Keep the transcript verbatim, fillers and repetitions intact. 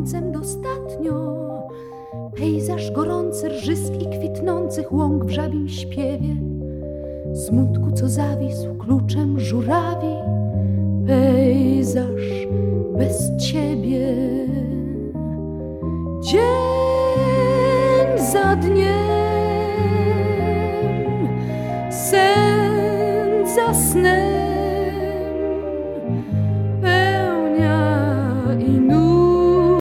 słońcem dostatnio. Pejzaż gorący, rżysk i kwitnących łąk w żabim śpiewie, smutku, co zawisł kluczem żurawi. Pejzaż bez ciebie. Dzień za dniem, sen za snem.